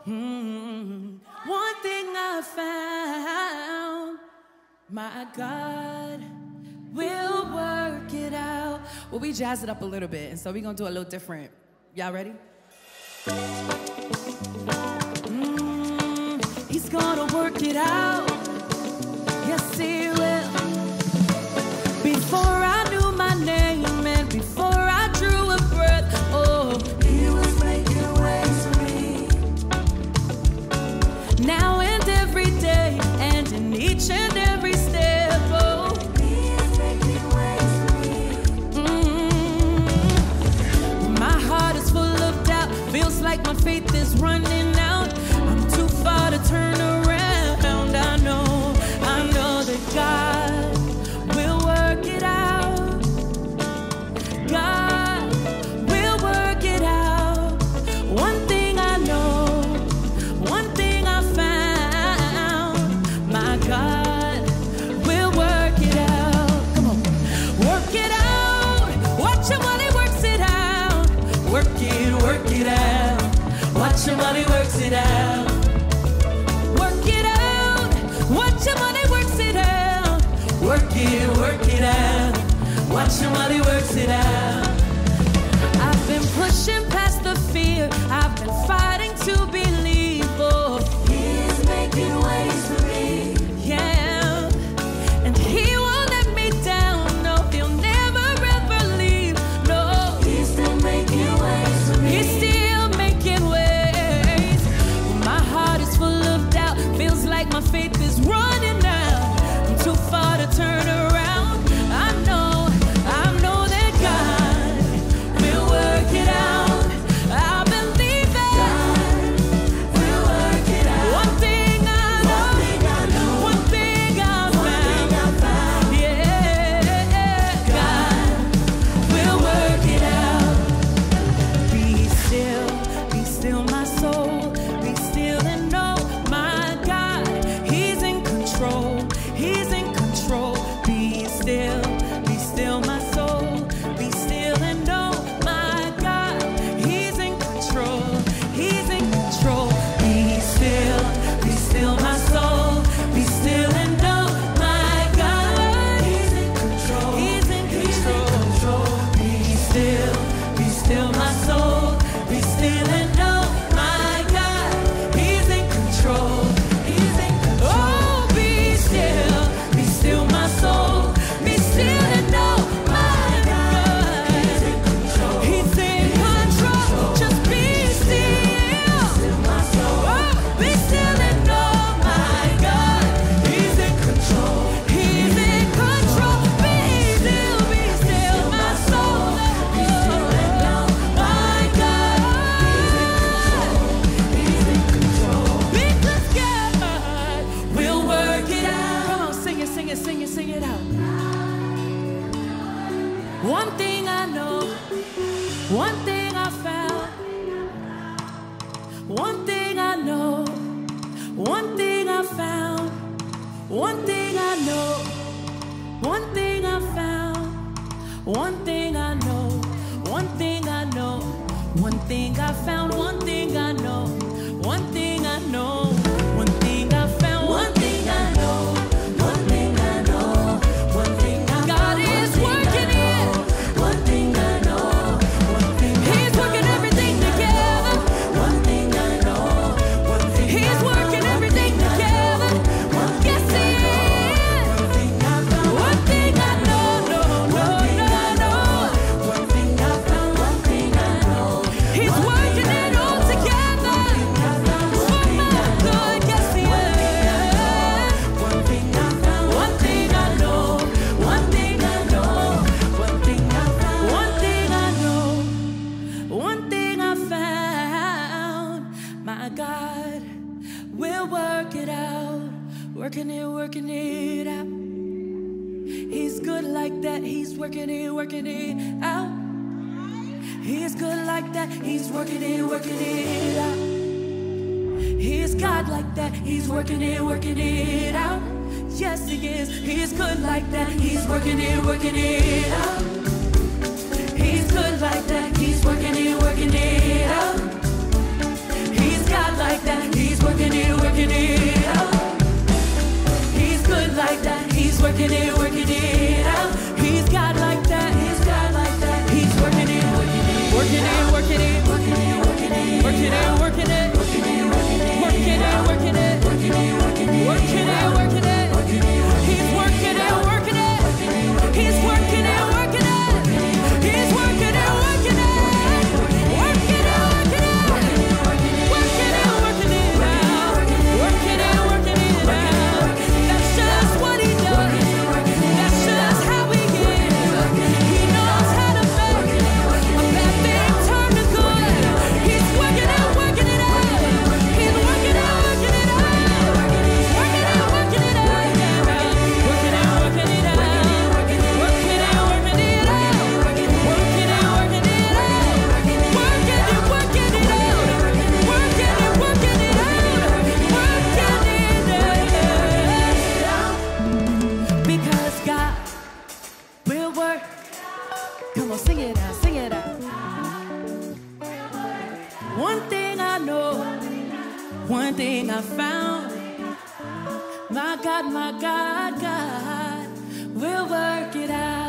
One thing I found, my God will work it out. Well, we jazzed it up a little bit, and so we're gonna do a little different. Y'all ready? He's gonna work it out. Yes, he will. Before I knew my name and before I drew a breath, oh, he was making ways for me. Now and every day and in each and every step, oh, he is making ways for me. My heart is full of doubt, feels like my faith is running out. I'm too far to turn around. I know that God will work it out. God will work it out. One thing I know, one thing I found, my God will work it out. Come on, work it out. Watch him while he works it out. Work it out. Watch him while he works it out. Work it out. Watch him while he works it out. Work it out. Watch him while he works it out. I've been pushing past the fear. I've been fighting to believe. Oh, he is making ways for me. Yeah, and he won't let me down. No, he'll never ever leave. No, he's still making ways for me. He's still making ways. My heart is full of doubt. Feels like my faith is running out. I'm too far to turn around. I know that God will work it out. I believe that God will work it out. One thing I know, one thing I found, yeah, God will work it out. Be still my soul, be still and know my God, he's in control, he's in control. Be still my soul, be still and know my God, he's in control, he's in control. Be still my soul, be still and know my God, he's in control, he's in control. Be still my soul, be still and know my God, he's in control, he's in control. Oh, be still my soul, be still and know my God, he's in control, he's in control. Just be still my soul, oh, be still and know my God, he's in control, he's in control. Be still my soul, be still and know my God, he's in control, because God will work it out. Come on, sing it out. One thing I know, one thing I found, one thing I know, one thing I found, one thing I know, one thing I found, one thing I know, one thing I know, one thing I found, one thing I know, one thing I know, one thing I found, one thing I know, one thing I know, one thing I know. God is working it. One thing I know, one thing he's working everything together. One thing I know, one thing he's working everything together. Yes, he is. One thing I know, one thing I found, one thing I know. He's working it all together for my good. Yes, he is. One thing I found, one thing I know, one thing I know, one thing I found, one thing I know, one thing I found. My God will work it out, working it out. He's good like that. He's working it out. He's good like that. He's working it out. He's God like that. He's working it out. Yes, he is. He's good like that. He's working it out. He's good like that. He's working it out. He's God like that. know, one thing I found, my God, God will work it out.